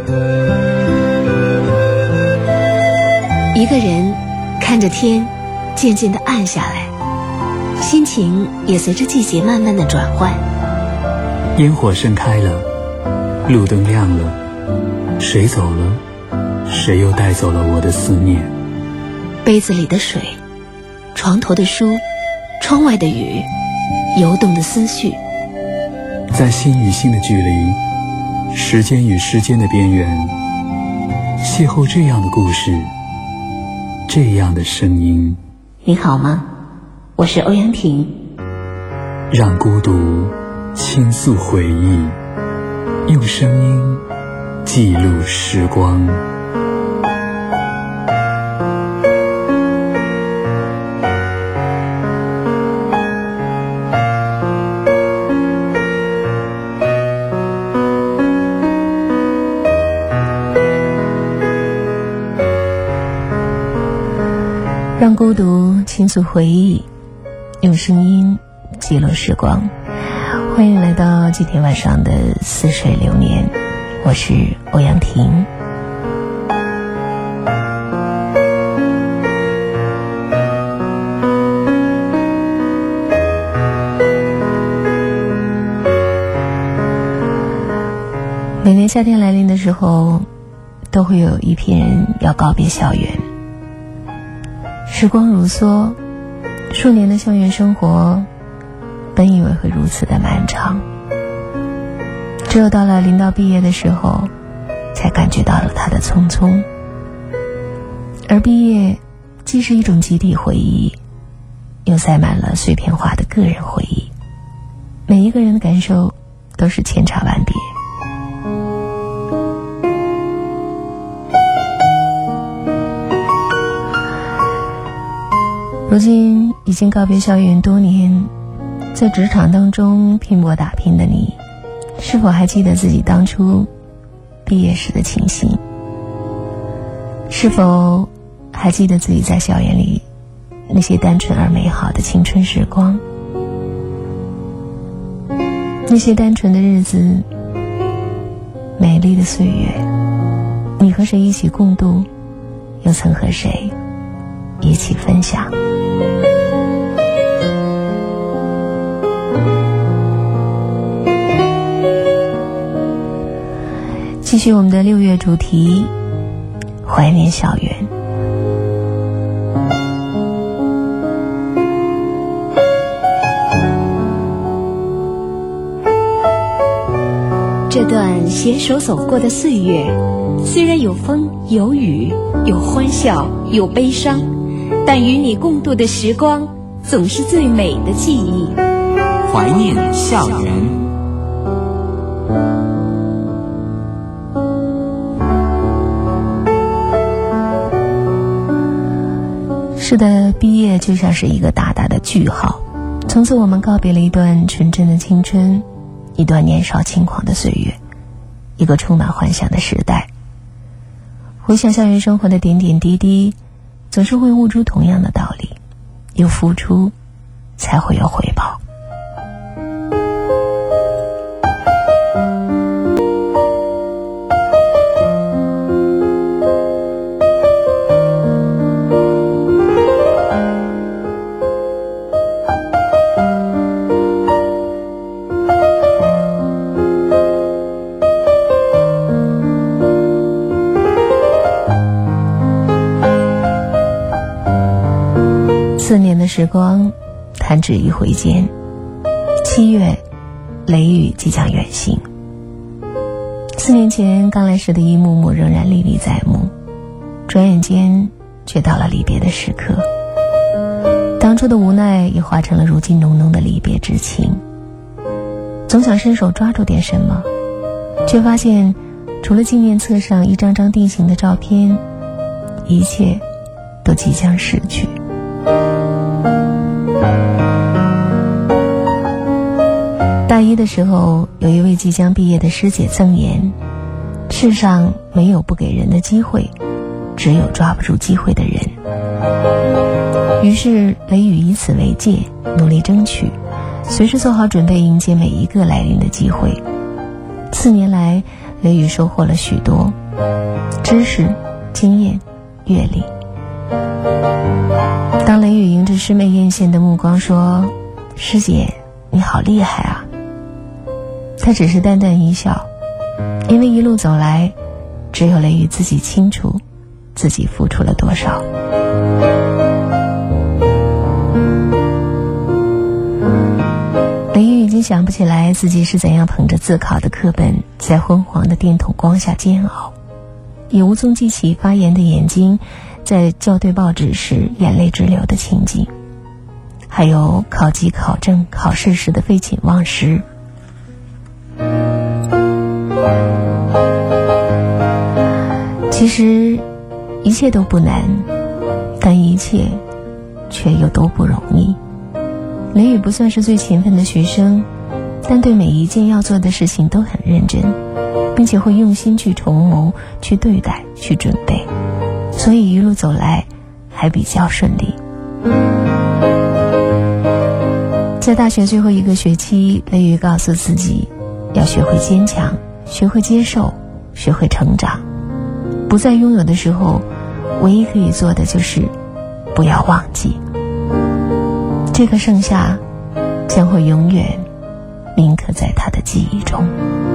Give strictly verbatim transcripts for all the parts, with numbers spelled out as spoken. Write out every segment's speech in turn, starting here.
一个人看着天渐渐地暗下来，心情也随着季节慢慢地转换。 烟火盛开了，路灯亮了，谁走了，谁又带走了我的思念。 杯子里的水，床头的书，窗外的雨，游动的思绪， 在心与心的距离，时间与时间的边缘，邂逅这样的故事，这样的声音。 你好吗？我是欧阳婷。 让孤独倾诉回忆，用声音记录时光。 让孤独倾诉回忆，用声音记录时光。欢迎来到今天晚上的似水流年，我是欧阳婷。每年夏天来临的时候，都会有一批人要告别校园。时光如梭，数年的校园生活本以为会如此的漫长，只有到了临到毕业的时候，才感觉到了它的匆匆。而毕业既是一种集体回忆，又塞满了碎片化的个人回忆，每一个人的感受都是千差万别。如今已经告别校园多年，在职场当中拼搏打拼的你，是否还记得自己当初毕业时的情形？是否还记得自己在校园里那些单纯而美好的青春时光？那些单纯的日子，美丽的岁月，你和谁一起共度，又曾和谁一起分享？继续我们的六月主题，怀念校园。这段携手走过的岁月，虽然有风有雨，有欢笑有悲伤，但与你共度的时光总是最美的记忆。 怀念校园。 是的，毕业就像是一个大大的句号，从此我们告别了一段纯真的青春，一段年少轻狂的岁月，一个充满幻想的时代。回想校园生活的点点滴滴，总是会悟出同样的道理，有付出才会有回报。四年的时光弹指一挥间，七月雷雨即将远行。四年前刚来时的一幕幕仍然历历在目，转眼间却到了离别的时刻。当初的无奈也化成了如今浓浓的离别之情。总想伸手抓住点什么，却发现除了纪念册上一张张定型的照片，一切都即将逝去。大一的时候，有一位即将毕业的师姐赠言：世上没有不给人的机会，只有抓不住机会的人。于是雷雨以此为戒，努力争取，随时做好准备迎接每一个来临的机会。四年来， 雷雨收获了许多知识、经验、阅历。当雷雨迎着师妹艳羡的目光说：“师姐，你好厉害啊！”他只是淡淡一笑，因为一路走来，只有雷雨自己清楚自己付出了多少。雷雨已经想不起来自己是怎样捧着自考的课本，在昏黄的电筒光下煎熬，也无从记起发炎的眼睛在校对报纸时眼泪直流的情景，还有考级考证考试时的废寝忘食。其实一切都不难，但一切却又都不容易。雷雨不算是最勤奋的学生，但对每一件要做的事情都很认真，并且会用心去筹谋、去对待、去准备，所以一路走来还比较顺利。在大学最后一个学期，雷雨告诉自己要学会坚强，学会接受，学会成长。不再拥有的时候，唯一可以做的就是不要忘记。这个盛夏将会永远铭刻在他的记忆中。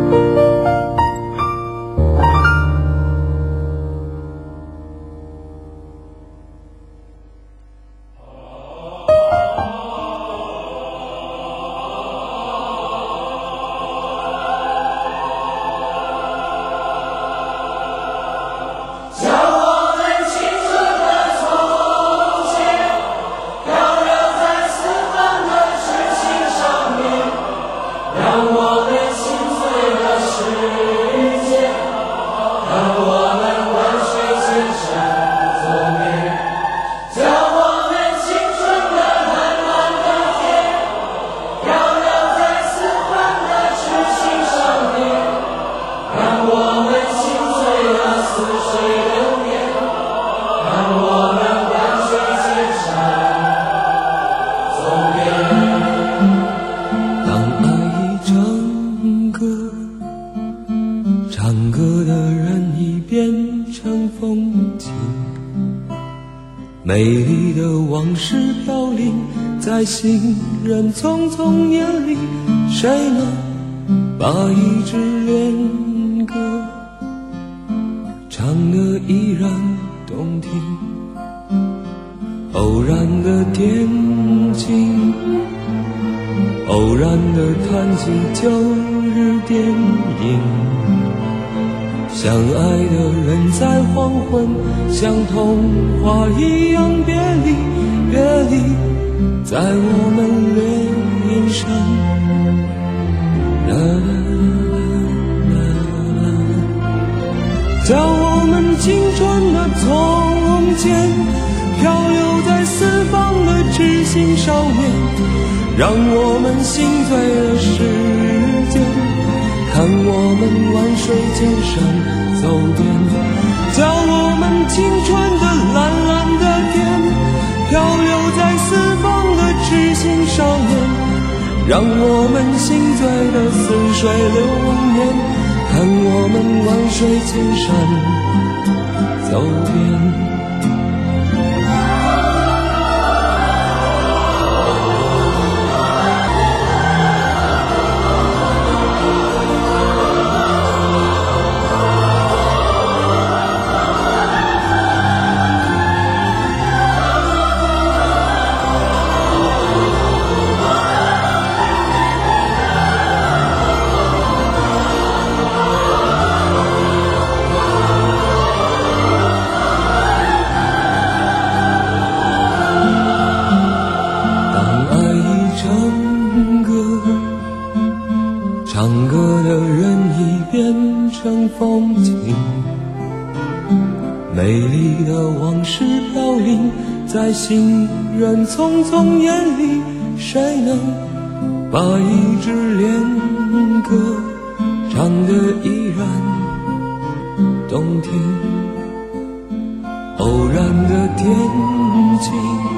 美丽的往事飘零在行人匆匆眼里，谁能把一支恋歌唱得依然动听？偶然的电景，偶然的谈起旧日电影，相爱的人在黄昏，像童话一样别离，别离在我们脸上。啦啦啦啦，将我们青春的从前，漂流在四方的知心少年，让我们心醉了时间，看我们万水千山走遍，叫我们青春的蓝蓝的天，漂流在四方的知心少年，让我们心醉的似水流年，看我们万水千山走遍。唱歌的人已变成风景，美丽的往事飘零在行人匆匆眼里，谁能把一支恋歌唱得依然动听？偶然的天晴，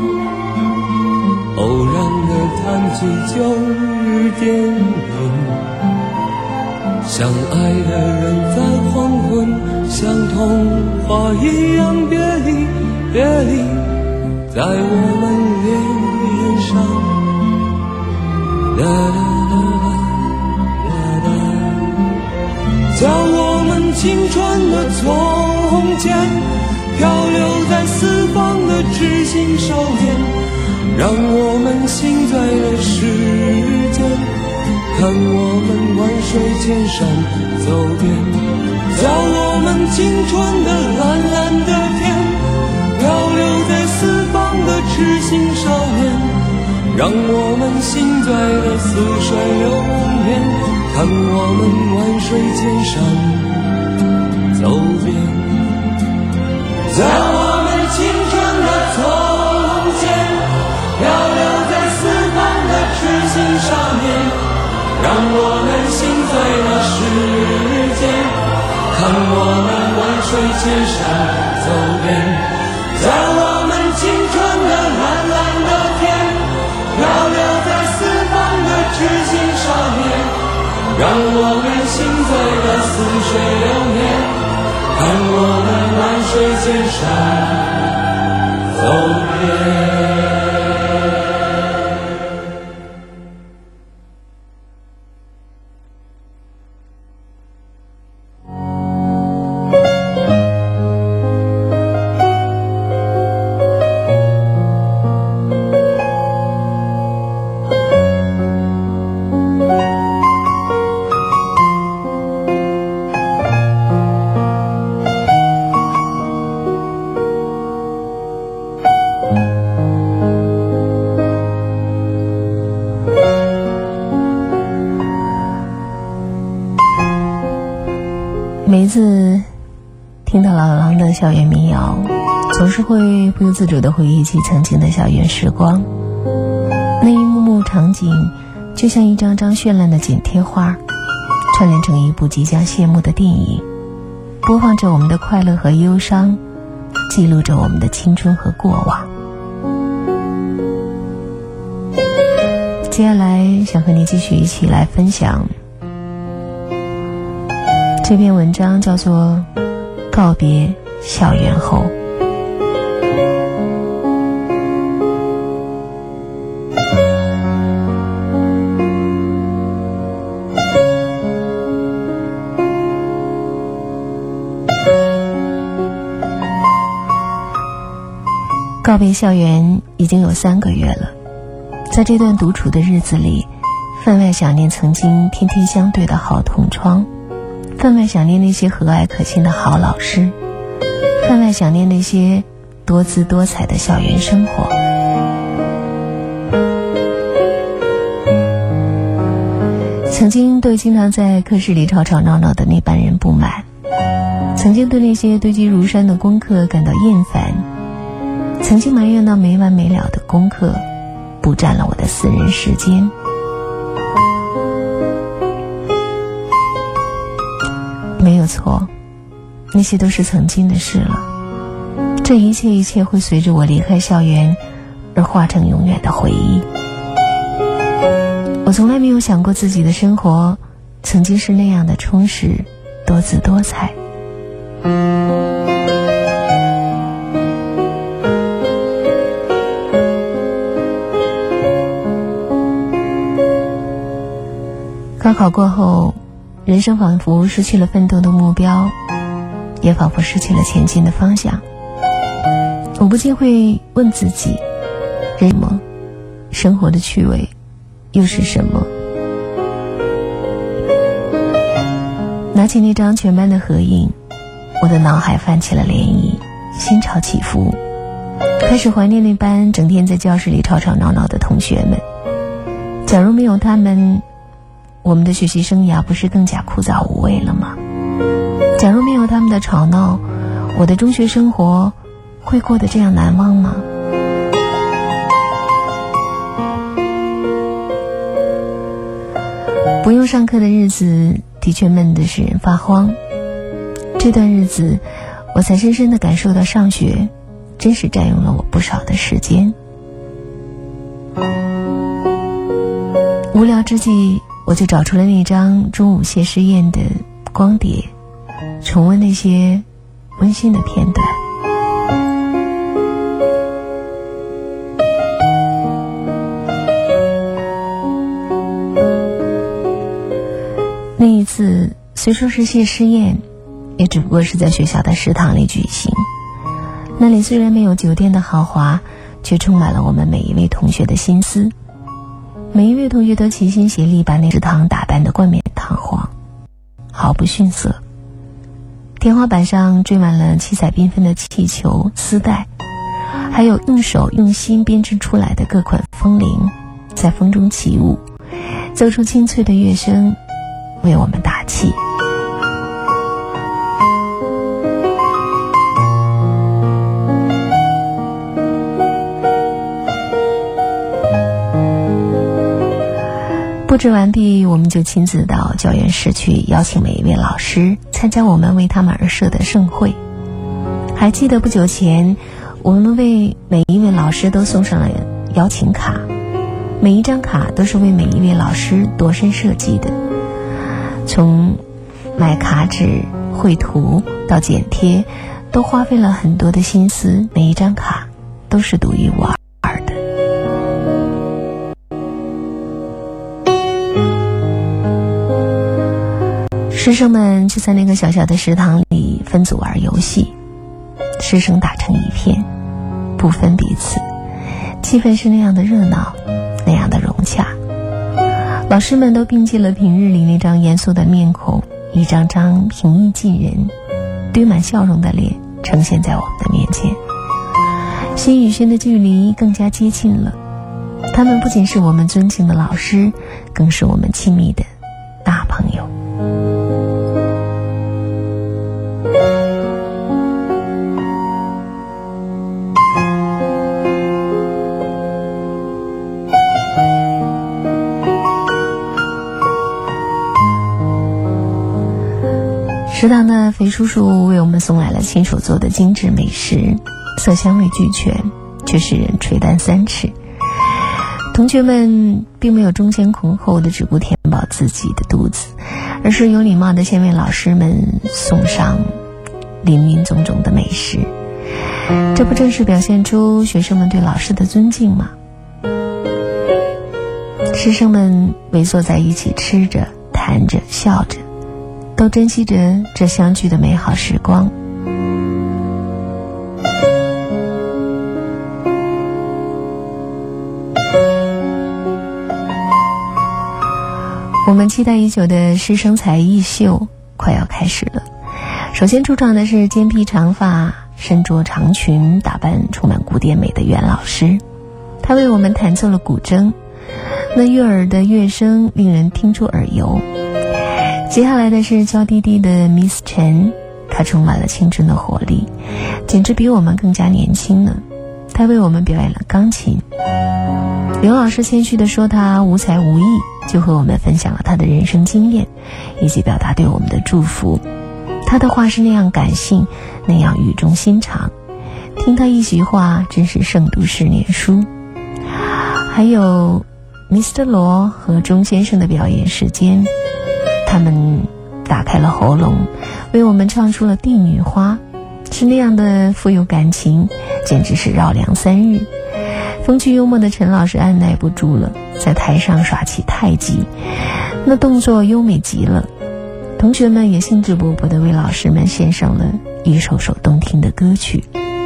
偶然的谈起旧日电影， 相爱的人在黄昏，像童话一样别离别离，在我们脸上。啦啦啦啦啦，叫我们青春的从前，漂流在四方的知心少年，让我们行在了世间，看我们万水千山走遍，叫我们青春的蓝蓝的天，漂流在四方的痴心少年，让我们行在了似水流年，看我们万水千山走遍，在我们青春的从前，漂流在四方的痴心少年，让我们行在了世间，看我们万水千山走遍，在我们青春的蓝蓝的天，漂流在四方的痴心少年，让我们行在了似水流年，看我们万水千山走遍。 每次听到老狼的校园民谣，总是会不由自主地回忆起曾经的校园时光。那一幕幕场景就像一张张绚烂的剪贴画，串联成一部即将谢幕的电影，播放着我们的快乐和忧伤，记录着我们的青春和过往。接下来想和你继续一起来分享这篇文章，叫做《告别校园后》。告别校园已经有三个月了，在这段独处的日子里，分外想念曾经天天相对的好同窗，分外想念那些和蔼可亲的好老师，分外想念那些多姿多彩的校园生活。曾经对经常在课室里吵吵闹闹的那班人不满，曾经对那些堆积如山的功课感到厌烦，曾经埋怨到没完没了的功课不占了我的私人时间。没有错，那些都是曾经的事了，这一切一切会随着我离开校园而化成永远的回忆。我从来没有想过自己的生活曾经是那样的充实多姿多彩。高考过后，人生仿佛失去了奋斗的目标，也仿佛失去了前进的方向。我不禁会问自己，人么生活的趣味又是什么？拿起那张全班的合影，我的脑海泛起了涟漪，心潮起伏，开始怀念那班整天在教室里吵吵闹闹的同学们。假如没有他们，我们的学习生涯不是更加枯燥无味了吗？假如没有他们的吵闹，我的中学生活会过得这样难忘吗？不用上课的日子的确闷得使人发慌，这段日子我才深深地感受到上学真是占用了我不少的时间。无聊之际， 我就找出了那张中午谢师宴的光碟，重温那些温馨的片段。那一次虽说是谢师宴，也只不过是在学校的食堂里举行。那里虽然没有酒店的豪华，却充满了我们每一位同学的心思。每一位同学都齐心协力把那食堂打扮得冠冕堂皇，毫不逊色。天花板上缀满了七彩缤纷的气球、丝带，还有用手用心编织出来的各款风铃，在风中起舞，奏出清脆的乐声，为我们打气。布置完毕，我们就亲自到教员室去邀请每一位老师参加我们为他们而设的盛会。还记得不久前，我们为每一位老师都送上了邀请卡，每一张卡都是为每一位老师度身设计的，从买卡纸、绘图到剪贴，都花费了很多的心思，每一张卡都是独一无二。师生们就在那个小小的食堂里分组玩游戏，师生打成一片，不分彼此，气氛是那样的热闹，那样的融洽。老师们都摒弃了平日里那张严肃的面孔，一张张平易近人、堆满笑容的脸呈现在我们的面前。心与心的距离更加接近了，他们不仅是我们尊敬的老师，更是我们亲密的大朋友。食堂的肥叔叔为我们送来了亲手做的精致美食，色香味俱全，却使人垂涎三尺。同学们并没有争先恐后的只顾填饱自己的肚子，而是有礼貌地先为老师们送上林林总总的美食。这不正是表现出学生们对老师的尊敬吗？师生们围坐在一起吃着、谈着、笑着，都珍惜着这相聚的美好时光。我们期待已久的师生才艺秀快要开始了。首先出场的是肩披长发、身着长裙、打扮充满古典美的袁老师，他为我们弹奏了古筝，那悦耳的乐声令人听出耳油。接下来的是娇滴滴的 Miss Chen， 她充满了青春的活力，简直比我们更加年轻呢。她为我们表演了钢琴。刘老师谦虚地说他无才无艺，就和我们分享了他的人生经验，以及表达对我们的祝福。他的话是那样感性，那样语重心长，听他一席话真是胜读十年书。还有 Mister 罗和钟先生的表演时间，他们打开了喉咙，为我们唱出了《帝女花》，是那样的富有感情，简直是绕梁三日。风趣幽默的陈老师按耐不住了，在台上耍起太极，那动作优美极了。同学们也兴致勃勃地为老师们献上了一首首动听的歌曲。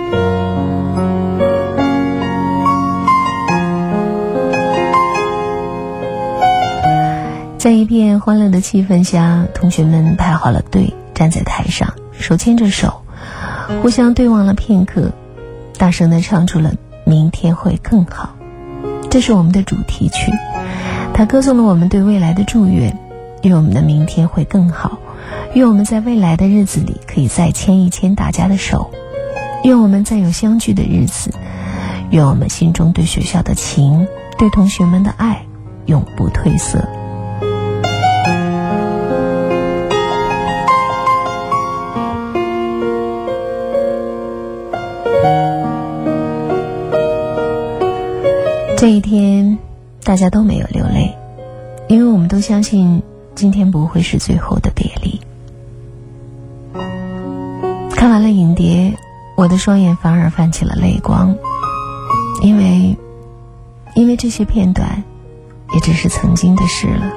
在一片欢乐的气氛下，同学们排好了队，站在台上，手牵着手，互相对望了片刻，大声地唱出了明天会更好。这是我们的主题曲，它歌颂了我们对未来的祝愿，愿我们的明天会更好，愿我们在未来的日子里可以再牵一牵大家的手，愿我们在有相聚的日子，愿我们心中对学校的情，对同学们的爱永不褪色。这一天大家都没有流泪， 因为我们都相信今天不会是最后的别离。看完了影碟，我的双眼反而泛起了泪光，因为因为这些片段也只是曾经的事了。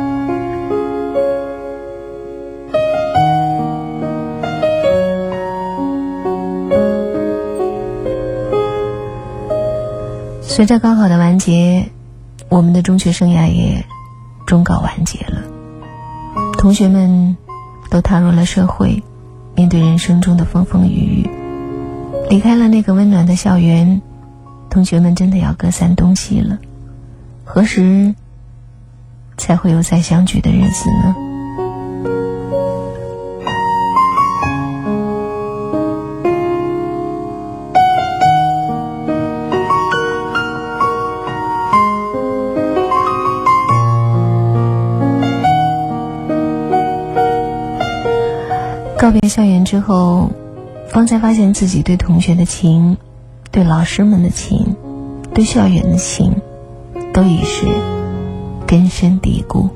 随着高考的完结，我们的中学生涯也终告完结了。同学们都踏入了社会，面对人生中的风风雨雨，离开了那个温暖的校园，同学们真的要各散东西了。何时才会有再相聚的日子呢？告别校园之后，方才发现自己对同学的情，对老师们的情，对校园的情，都已是根深蒂固。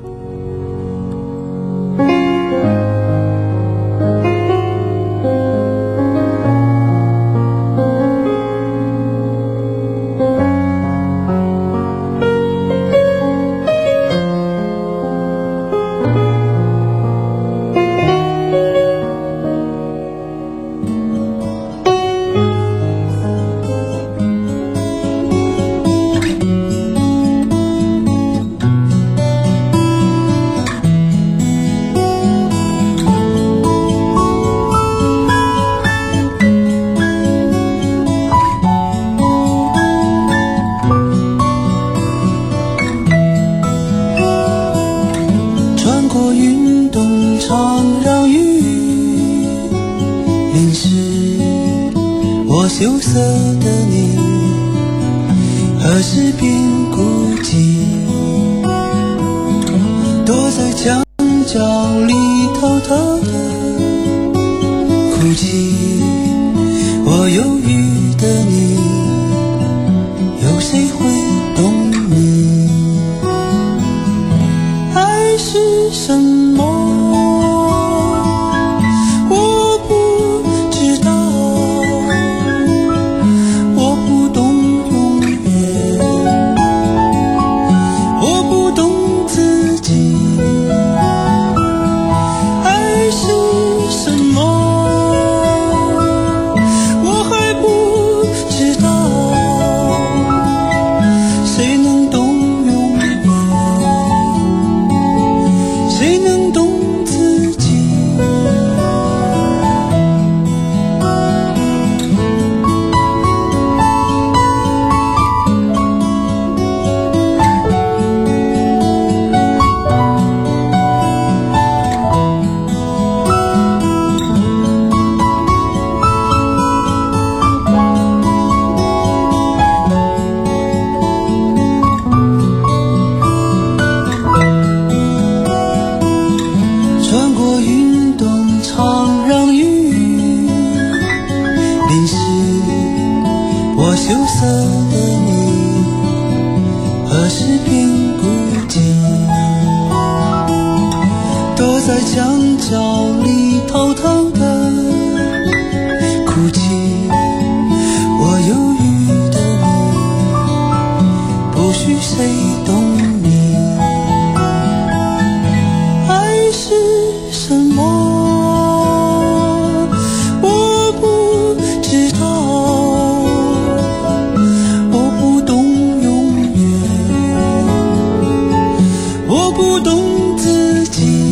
羞涩的你，何时便孤寂？躲在墙角里偷偷的哭泣。我忧郁的你，有谁会懂你？爱是什么？在墙角里偷偷的哭泣，我忧郁的你，不需谁懂你。爱是什么？我不知道，我不懂永远，我不懂自己。